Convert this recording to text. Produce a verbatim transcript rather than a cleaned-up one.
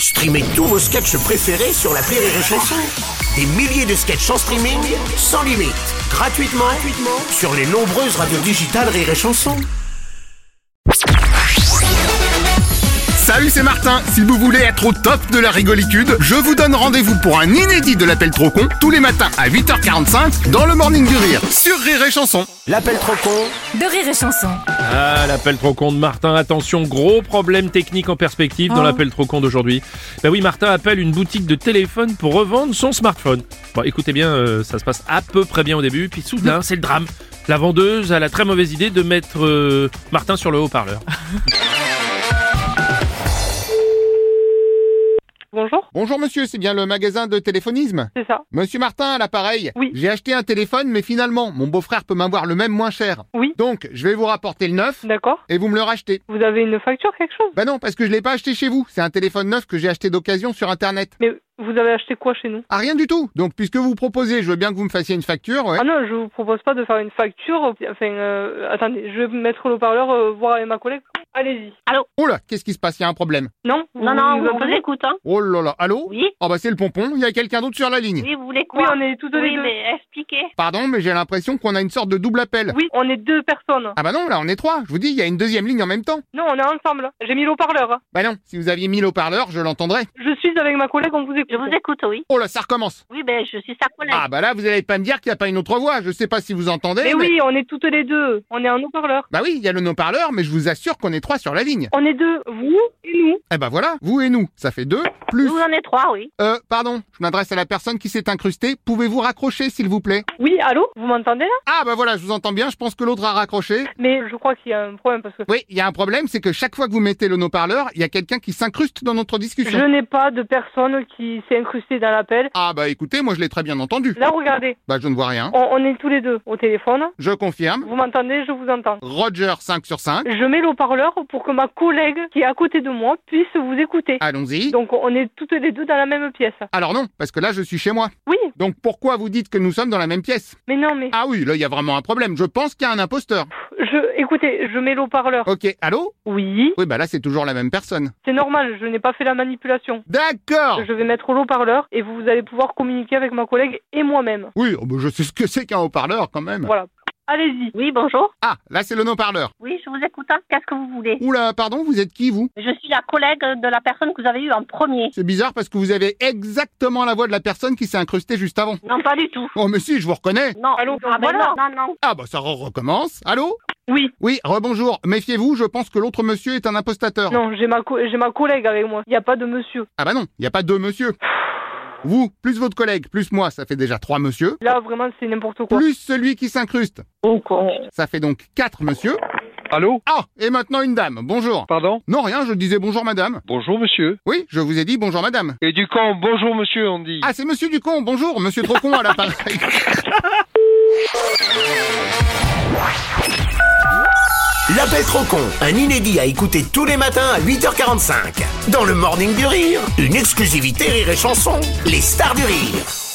Streamez tous vos sketchs préférés sur l'appli Rire et Chanson. Des milliers de sketchs en streaming, sans limite, gratuitement, gratuitement sur les nombreuses radios digitales Rire et Chanson. Salut, c'est Martin. Si vous voulez être au top de la rigolitude, je vous donne rendez-vous pour un inédit de l'appel trop con tous les matins à huit heures quarante-cinq dans le Morning du Rire sur Rire et Chanson. L'appel trop con de Rire et Chanson. Ah, l'appel trop con de Martin. Attention, gros problème technique en perspective dans Oh. l'appel trop con d'aujourd'hui. Ben oui, Martin appelle une boutique de téléphone pour revendre son smartphone. Bon, écoutez bien, euh, ça se passe à peu près bien au début, puis soudain, c'est le drame. La vendeuse a la très mauvaise idée de mettre euh, Martin sur le haut-parleur. Bonjour, Bonjour monsieur, c'est bien le magasin de téléphonisme? c'est ça. Monsieur Martin à l'appareil. Oui. J'ai acheté un téléphone, mais finalement, mon beau-frère peut m'avoir le même moins cher. Oui. Donc, je vais vous rapporter le neuf D'accord. et vous me le rachetez. Vous avez une facture, quelque chose? Bah non, parce que je l'ai pas acheté chez vous. C'est un téléphone neuf que j'ai acheté d'occasion sur Internet. Mais vous avez acheté quoi chez nous? Ah, rien du tout. Donc, puisque vous proposez, je veux bien que vous me fassiez une facture, ouais. Ah non, je vous propose pas de faire une facture. Enfin, euh, attendez, je vais mettre le haut-parleur, euh, voir avec ma collègue. Allez-y. Oh là, qu'est-ce qui se passe? Il y a un problème. Non? Non, non, vous on vous écoute, hein. Oh là là, allô? Oui, Oh bah c'est le pompon, il y a quelqu'un d'autre sur la ligne. oui, vous voulez Oui, quoi? on est toutes les Oui, deux. mais expliquez. Pardon, mais j'ai l'impression qu'on a une sorte de double appel. Oui, on est deux personnes. Ah bah non, là on est trois. Je vous dis, il y a une deuxième ligne en même temps. Non, on est ensemble. J'ai mis le haut-parleur. hein. Bah non, si vous aviez mis l'haut-parleur, je l'entendrais. Je suis avec ma collègue, on vous écoute. Je vous écoute, oui. Oh là, ça recommence. Oui, ben, je suis sa collègue. Ah bah là, vous allez pas me dire qu'il n'y a pas une autre voix. Je sais pas si vous entendez. Mais oui, on est toutes les deux. On est en haut-parleur. Bah oui, il y a le haut-parleur, mais je vous assure qu'on est trois sur la ligne. On est deux. Vous et nous. Eh bah voilà, vous et nous, ça fait deux, plus... Vous en êtes trois, oui. Euh, pardon, je m'adresse à la personne qui s'est incrustée. Pouvez-vous raccrocher, s'il vous plaît? Oui, allô? Vous m'entendez là? Ah bah voilà, je vous entends bien, je pense que l'autre a raccroché. Mais je crois qu'il y a un problème parce que Oui, il y a un problème, c'est que chaque fois que vous mettez le haut-parleur, il y a quelqu'un qui s'incruste dans notre discussion. je n'ai pas de personne qui s'est incrustée dans l'appel. Ah bah écoutez, moi je l'ai très bien entendu. Là, regardez. Bah je ne vois rien. On, on est tous les deux au téléphone. Je confirme. Vous m'entendez? Je vous entends. Roger cinq sur cinq. Je mets le haut-parleur pour que ma collègue qui est à côté de moi puisse vous écouter. Allons-y. Donc on est toutes les deux dans la même pièce. Alors non, parce que là je suis chez moi. Oui, Donc pourquoi vous dites que nous sommes dans la même pièce? mais non, mais Ah oui, là il y a vraiment un problème. Je pense qu'il y a un imposteur. je, écoutez, je mets le haut-parleur. Ok, allô? Oui, Oui, bah là c'est toujours la même personne. c'est normal, je n'ai pas fait la manipulation. D'accord. Je vais mettre le haut-parleur et vous allez pouvoir communiquer avec ma collègue et moi-même. Oui, oh, bah, je sais ce que c'est qu'un haut-parleur quand même. Voilà. Allez-y. Oui, bonjour. Ah, là c'est le haut-parleur. Oui, je vous écoute, hein. Qu'est-ce que vous voulez? Oula, pardon, vous êtes qui vous? Je suis la collègue de la personne que vous avez eue en premier. C'est bizarre parce que vous avez exactement la voix de la personne qui s'est incrustée juste avant. Non, pas du tout. Oh mais si, je vous reconnais. Non. Allô, Ah ben voilà. non, non, non. Ah bah ça re- recommence. Allô? Oui. Oui, rebonjour. Méfiez-vous, je pense que l'autre monsieur est un impostateur. Non, j'ai ma, co- j'ai ma collègue avec moi. Il n'y a pas de monsieur. Ah bah non, il n'y a pas deux monsieur. Vous, plus votre collègue, plus moi, ça fait déjà trois monsieur. Là, vraiment, c'est n'importe quoi. Plus celui qui s'incruste. Oh, con. Ça fait donc quatre monsieur. Allô? Ah, et maintenant une dame. Bonjour. Pardon? Non, rien, je disais bonjour madame. Bonjour monsieur. Oui, je vous ai dit bonjour madame. Et du camp, bonjour monsieur, on dit. Ah, c'est monsieur Ducon, bonjour, monsieur Trocon à l'appareil. L'appel trop con, un inédit à écouter tous les matins à huit heures quarante-cinq. Dans le Morning du Rire, une exclusivité Rire et Chanson, les stars du rire.